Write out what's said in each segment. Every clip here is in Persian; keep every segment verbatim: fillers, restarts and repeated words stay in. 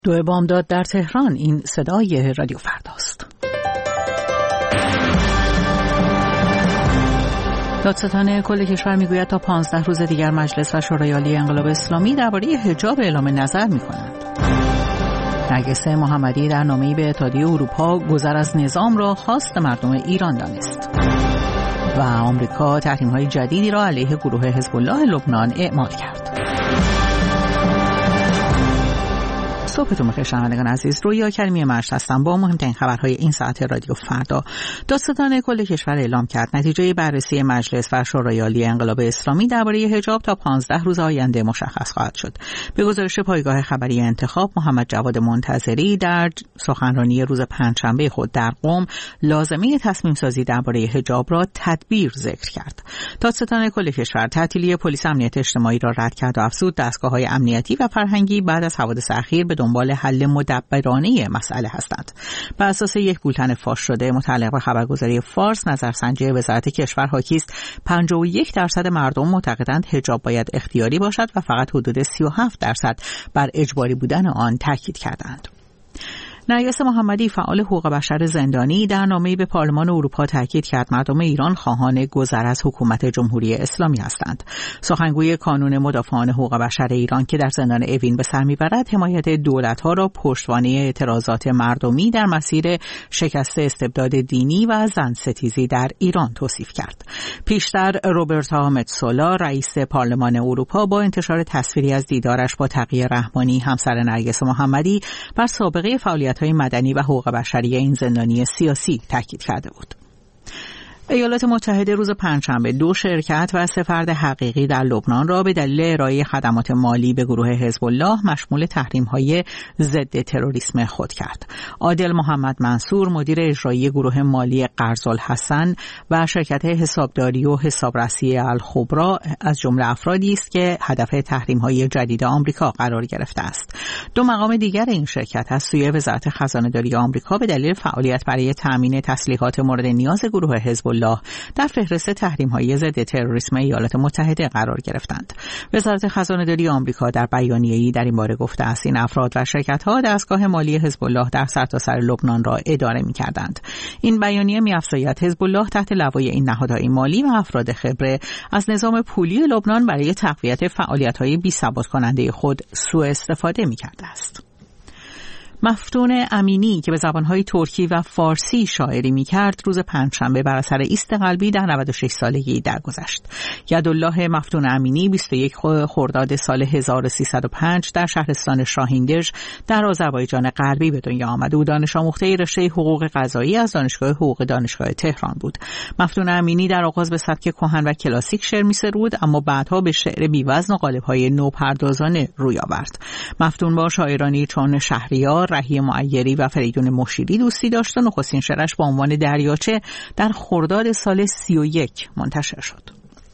دو بامداد در تهران. این صدای رادیو فرداست. دادستان کل کشور میگوید تا پانزده روز دیگر مجلس و شورای عالی انقلاب اسلامی درباره حجاب اعلام نظر می‌کنند. نرگس محمدی در نامه‌ای به اتحادیه اروپا گذر از نظام را خواست مردم ایران دانست. و آمریکا تحریم‌های جدیدی را علیه گروه حزب الله لبنان اعمال کرد. صبحتون بخیر شنوندگان عزیز، رویا کریمی مشت هستم با مهمترین خبرهای این ساعت رادیو فردا. دادستان کل کشور اعلام کرد نتیجه بررسی مجلس و شورای عالی انقلاب اسلامی درباره حجاب تا پانزده روز آینده مشخص خواهد شد. به گزارش پایگاه خبری انتخاب، محمد جواد منتظری در سخنرانی روز پنجشنبه خود در قم لازمه تصمیم سازی درباره حجاب را تدبیر ذکر کرد. دادستان کل کشور تعطیلی پلیس امنیت اجتماعی را رد کرد و افزود دستگاه‌های امنیتی و فرهنگی بعد از حوادث اخیر به دنبال حل مدبرانه مسئله هستند. بر اساس یک بولتن فاش شده متعلق به خبرگزاری فارس، نظرسنجی وزارت کشور حاکی است پنجاه و یک درصد مردم معتقدند حجاب باید اختیاری باشد و فقط حدود سی و هفت درصد بر اجباری بودن آن تاکید کردند. نرگس محمدی فعال حقوق بشر زندانی در نامه‌ای به پارلمان اروپا تاکید کرد مردم ایران خواهان گذر از حکومت جمهوری اسلامی هستند. سخنگوی کانون مدافعان حقوق بشر ایران که در زندان اوین به سر میبرد حمایت دولت‌ها را پشتوانه اعتراضات مردمی در مسیر شکست استبداد دینی و زن ستیزی در ایران توصیف کرد. پیشتر روبرتا متسولا رئیس پارلمان اروپا با انتشار تصویری از دیدارش با تقی رحمانی همسر نرگس محمدی بر سابقه فعالیت های مدنی و حقوق بشری این زندانی سیاسی تاکید کرده بود. ایالات متحده روز پنجشنبه دو شرکت و سه فرد حقیقی در لبنان را به دلیل ارائه خدمات مالی به گروه حزب الله مشمول تحریم‌های ضد تروریسم خود کرد. عادل محمد منصور مدیر اجرایی گروه مالی قرض‌الحسن و شرکت حسابداری و حسابرسی الخبرا از جمله افرادی است که هدف تحریم‌های جدید آمریکا قرار گرفته است. دو مقام دیگر این شرکت از سوی وزارت خزانه‌داری آمریکا به دلیل فعالیت برای تامین تسلیحات مورد نیاز گروه حزب الله در فهرست تحریم‌های ضد تروریسم ایالات متحده قرار گرفتند. وزارت خزانه‌داری آمریکا در بیانیه‌ای در این باره گفته است این افراد و شرکت‌ها دستگاه مالی حزب الله در سرتاسر لبنان را اداره می‌کردند. این بیانیه می‌افزاید حزب الله تحت لوای این نهادهای مالی و افراد خبره از نظام پولی لبنان برای تقویت فعالیت‌های بی‌ثبات کننده خود سوء استفاده می‌کرده است. مفتون امینی که به زبانهای ترکی و فارسی شاعری می‌کرد روز پنجشنبه بر اثر ایست قلبی در نود و شش سالگی درگذشت. یدالله مفتون امینی بیست و یک خرداد سال هزار و سیصد و پنج در شهرستان شاهیندژ در آذربایجان غربی به دنیا آمد. او دانش آموخته رشته حقوق قضایی از دانشگاه حقوق دانشگاه تهران بود. مفتون امینی در آغاز به سبک کهن و کلاسیک شعر می‌سرود، اما بعدها به شعر بی‌وزن و قالب‌های نوپردازانه روی آورد. مفتون با شاعرانی چون شهریار، رهی معیری و فریدون مشیری دوستی داشت و نخستین شعرش با عنوان دریاچه در خرداد سال سی و یک منتشر شد.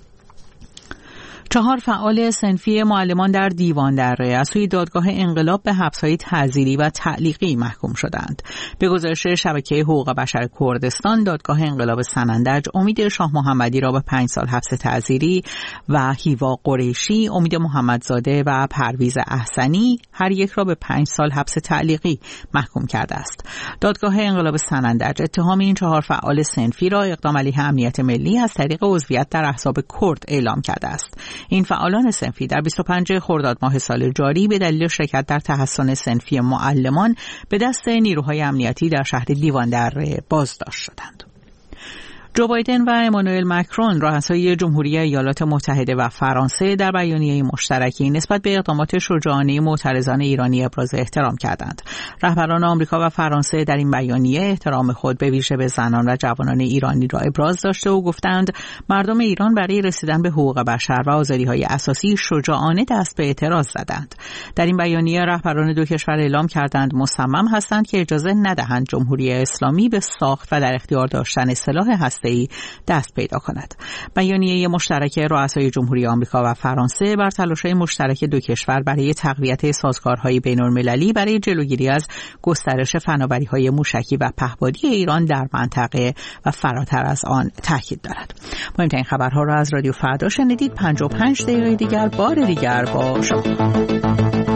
چهار فعال صنفی معلمان در دیوان دره از سوی دادگاه انقلاب به حبس‌های تعزیری و تعلیقی محکوم شدند. به گزارش شبکه حقوق بشر کردستان، دادگاه انقلاب سنندج امید شاه محمدی را به پنج سال حبس تعزیری و هیوا قریشی، امید محمدزاده و پرویز احسنی هر یک را به پنج سال حبس تعلیقی محکوم کرده است. دادگاه انقلاب سنندج اتهام این چهار فعال صنفی را اقدام علیه امنیت ملی از طریق عضویت در احزاب کرد اعلام کرده است. این فعالان صنفی در بیست و پنجم خرداد ماه سال جاری به دلیل شرکت در تحصن صنفی معلمان به دست نیروهای امنیتی در شهر دیوان دره بازداشت شدند. جو بایدن و امانوئل مکرون رؤسای جمهوری ایالات متحده و فرانسه در بیانیه مشترکی نسبت به اقدامات شجاعانه معترضان ایرانی ابراز احترام کردند. رهبران آمریکا و فرانسه در این بیانیه احترام خود به ویژه به زنان و جوانان ایرانی را ابراز داشته و گفتند مردم ایران برای رسیدن به حقوق بشر و آزادی‌های اساسی شجاعانه دست به اعتراض زدند. در این بیانیه رهبران دو کشور اعلام کردند مصمم هستند که اجازه ندهند جمهوری اسلامی به ساخت و در اختیار داشتن سلاح هسته‌ای دست پیدا کند. بیانیه مشترک رؤسای جمهوری آمریکا و فرانسه بر تلاش‌های مشترک دو کشور برای تقویت سازگارهای بین‌المللی برای جلوگیری از گسترش فناوری‌های موشکی و پهپادی ایران در منطقه و فراتر از آن تاکید دارد. مهمترین خبرها را از رادیو فردا شنیدید. پنجاه و پنج دقیقه دیگر بار دیگر با شما.